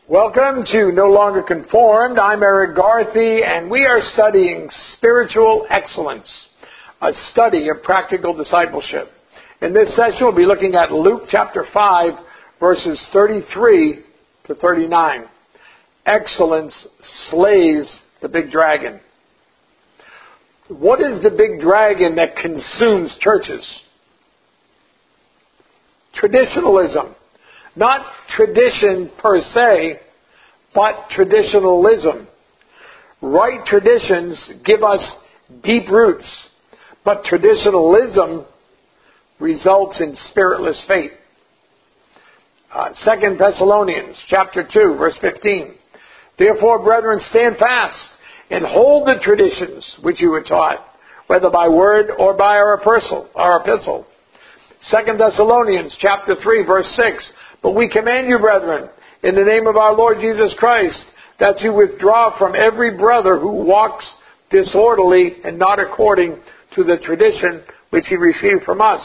Welcome to No Longer Conformed. I'm Eric Garthy, and we are studying Spiritual Excellence, a study of practical discipleship. In this session, we'll be looking at Luke chapter 5, verses 33 to 39. Excellence slays the big dragon. What is the big dragon that consumes churches? Traditionalism. Not tradition per se, but traditionalism. Right traditions give us deep roots, but traditionalism results in spiritless faith. 2 Thessalonians chapter 2, verse 15. Therefore, brethren, stand fast and hold the traditions which you were taught, whether by word or by our epistle. 2 Thessalonians chapter 3, verse 6. But we command you, brethren, in the name of our Lord Jesus Christ, that you withdraw from every brother who walks disorderly and not according to the tradition which he received from us.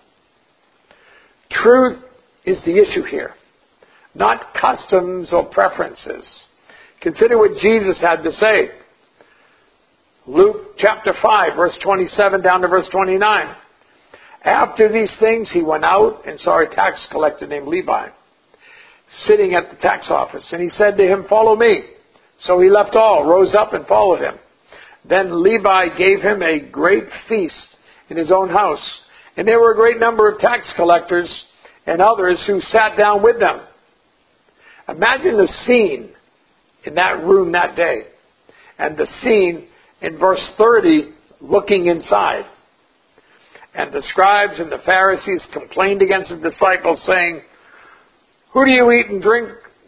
Truth is the issue here, not customs or preferences. Consider what Jesus had to say. Luke chapter 5, verse 27 down to verse 29. After these things, he went out and saw a tax collector named Levi sitting at the tax office. And he said to him, "Follow me." So he left all, rose up, and followed him. Then Levi gave him a great feast in his own house. And there were a great number of tax collectors and others who sat down with them. Imagine the scene in that room that day. And the scene in verse 30, looking inside. And the scribes and the Pharisees complained against the disciples, saying, Who do you eat and drink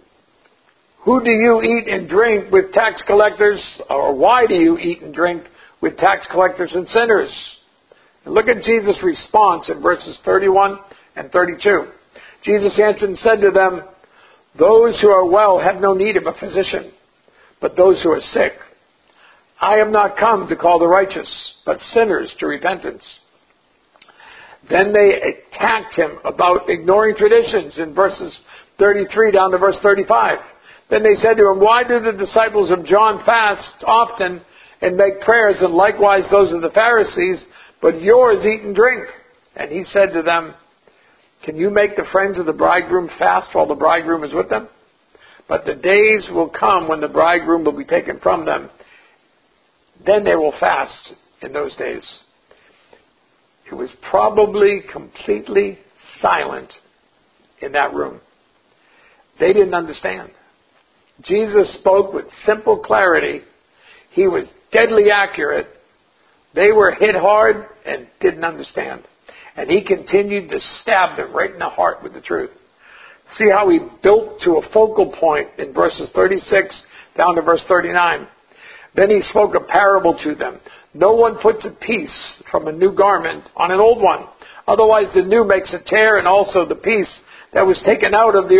with tax collectors? Or why do you eat and drink with tax collectors and sinners? And look at Jesus' response in verses 31 and 32. Jesus answered and said to them, Those who are well have no need of a physician, but those who are sick. I am not come to call the righteous, but sinners to repentance. Then they attacked him about ignoring traditions in verses 33 down to verse 35. Then they said to him, Why do the disciples of John fast often and make prayers, and likewise those of the Pharisees, but yours eat and drink? And he said to them, Can you make the friends of the bridegroom fast while the bridegroom is with them? But the days will come when the bridegroom will be taken from them. Then they will fast in those days. It was probably completely silent in that room. They didn't understand. Jesus spoke with simple clarity. He was deadly accurate. They were hit hard and didn't understand. And he continued to stab them right in the heart with the truth. See how he built to a focal point in verses 36 down to verse 39. Then he spoke a parable to them. No one puts a piece from a new garment on an old one. Otherwise the new makes a tear, and also the piece that was taken out of the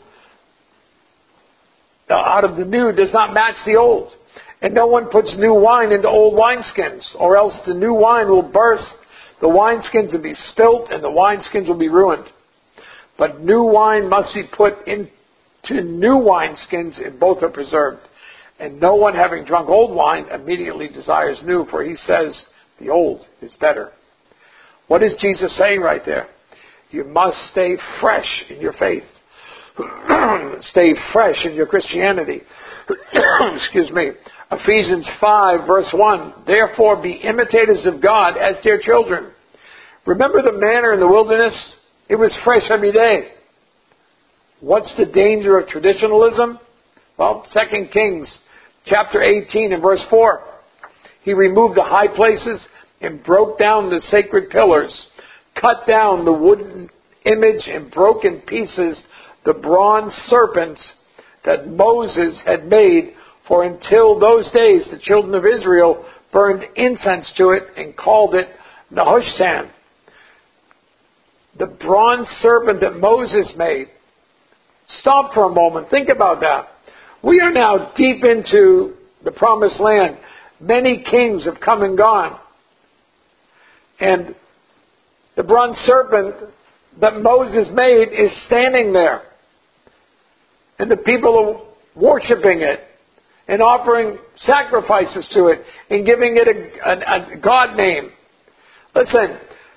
new does not match the old. And no one puts new wine into old wineskins, or else the new wine will burst, the wineskins will be spilt, and the wineskins will be ruined. But new wine must be put into new wineskins, and both are preserved. And no one, having drunk old wine, immediately desires new, for he says, the old is better. What is Jesus saying right there? You must stay fresh in your faith. Stay fresh in your Christianity. Excuse me. Ephesians 5, verse 1. Therefore be imitators of God as dear children. Remember the manna in the wilderness? It was fresh every day. What's the danger of traditionalism? Well, 2 Kings chapter 18 and verse 4. He removed the high places and broke down the sacred pillars, cut down the wooden image and broke in pieces the bronze serpents that Moses had made, for until those days the children of Israel burned incense to it and called it Nehushtan. The bronze serpent that Moses made. Stop for a moment. Think about that. We are now deep into the promised land. Many kings have come and gone. And the bronze serpent that Moses made is standing there. and the people are worshiping it and offering sacrifices to it and giving it a God name. Listen,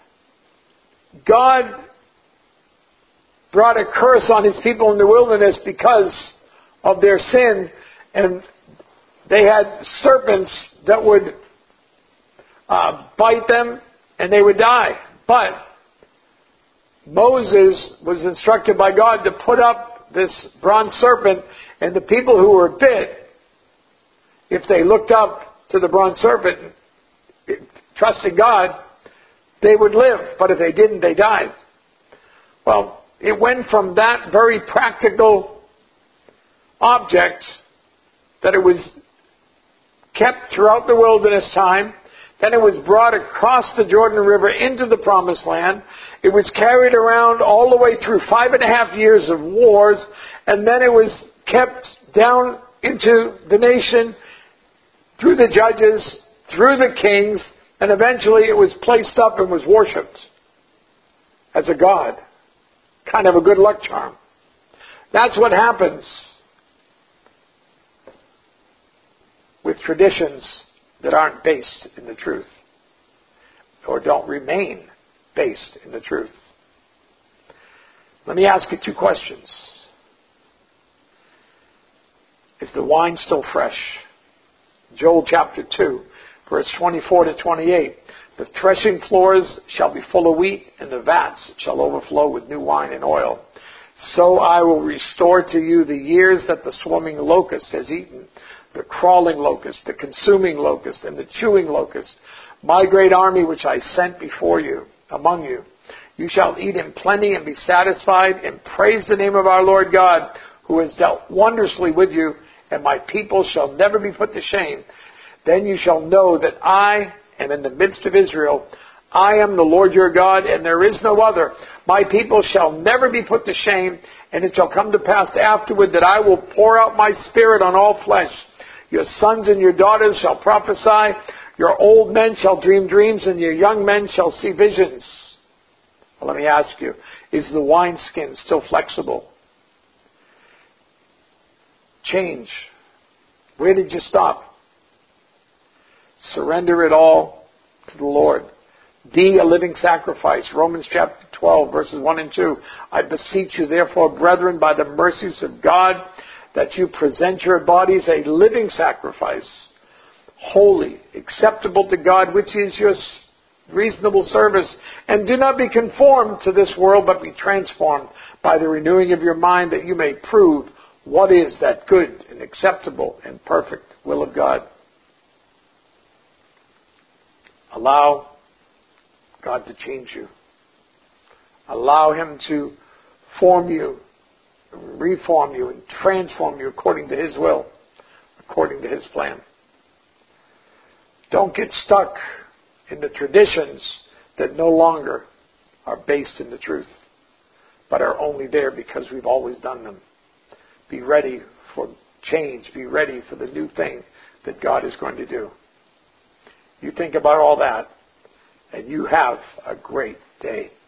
God brought a curse on His people in the wilderness because of their sin, and they had serpents that would bite them and they would die. But Moses was instructed by God to put up this bronze serpent, and the people who were bit, if they looked up to the bronze serpent, trusting God, they would live. But if they didn't, they died. Well, it went from that very practical object that it was kept throughout the wilderness time. Then it was brought across the Jordan River into the Promised Land. It was carried around all the way through 5.5 years of wars. And then it was kept down into the nation through the judges, through the kings, and eventually it was placed up and was worshipped as a god. Kind of a good luck charm. That's what happens with traditions that aren't based in the truth, or don't remain based in the truth. Let me ask you 2 questions. Is the wine still fresh? Joel chapter 2, verse 24 to 28. The threshing floors shall be full of wheat, and the vats shall overflow with new wine and oil. So I will restore to you the years that the swarming locust has eaten, the crawling locust, the consuming locust, and the chewing locust, my great army which I sent before you, among you. You shall eat in plenty and be satisfied, and praise the name of our Lord God, who has dealt wondrously with you, and my people shall never be put to shame. Then you shall know that I am in the midst of Israel. I am the Lord your God, and there is no other. My people shall never be put to shame, and it shall come to pass afterward that I will pour out my spirit on all flesh. Your sons and your daughters shall prophesy, your old men shall dream dreams, and your young men shall see visions. Well, let me ask you, is the wineskin still flexible? Change. Where did you stop? Surrender it all to the Lord. Be a living sacrifice. Romans chapter 12, verses 1 and 2. I beseech you, therefore, brethren, by the mercies of God, that you present your bodies a living sacrifice, holy, acceptable to God, which is your reasonable service. And do not be conformed to this world, but be transformed by the renewing of your mind, that you may prove what is that good and acceptable and perfect will of God. Allow God to change you. Allow Him to form you, reform you, and transform you according to His will, according to His plan. Don't get stuck in the traditions that no longer are based in the truth, but are only there because we've always done them. Be ready for change. Be ready for the new thing that God is going to do. You think about all that, and you have a great day.